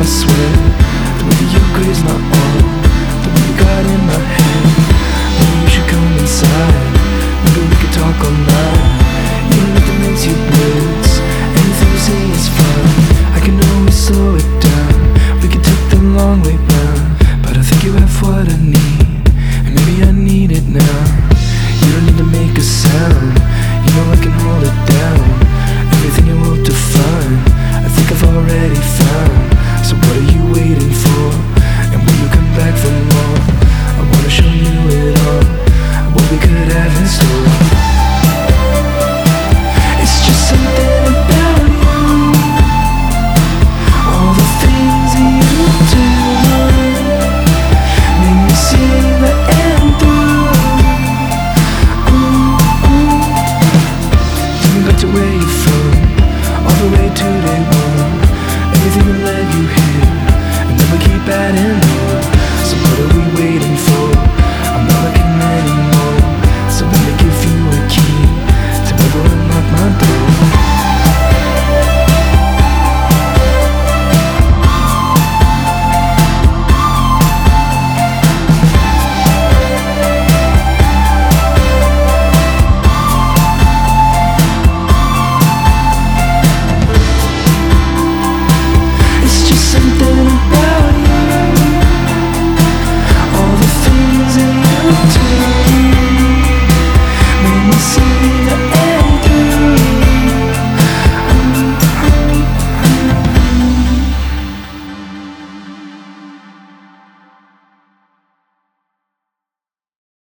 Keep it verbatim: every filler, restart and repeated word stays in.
swear the way that you graze my arm, the way you got in my head. Maybe you should come inside. Maybe we could talk all night. You don't have to mince your words. Anything you say is fine. I can always slow it down. We could take the long way round, but I think you have what I need, and maybe I need it now. You don't need to make a sound. You know I can hold it down. Everything you hope to find, I think I've already found. So what are you waiting for? And will you come back for more? I wanna show you it all, what we could have in store. It's just something about you, all the things that you do, make me sing the anthem. Ooh, ooh. Take me back to where you're from, all the way to day one. Everything will let you hear, and then we keep adding